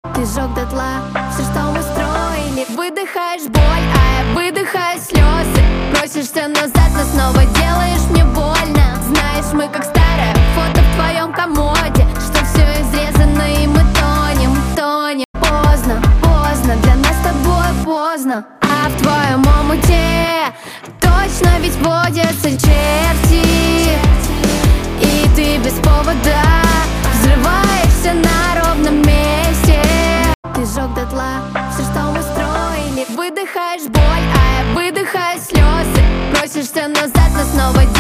Ты сжег дотла все, что мы строили. Выдыхаешь боль, а я выдыхаю слезы. Просишься назад, но снова делаешь мне больно. Знаешь, мы как старое фото в твоем комоде, что все изрезано и мы тонем, тонем. Поздно, поздно, для нас с тобой поздно. А в твоем омуте точно ведь водятся черти. И ты без повода взрываешься на ровном месте. Ты сжег дотла все, что мы строили. Выдыхаешь боль, а я выдыхаю слезы. Просишься назад, но снова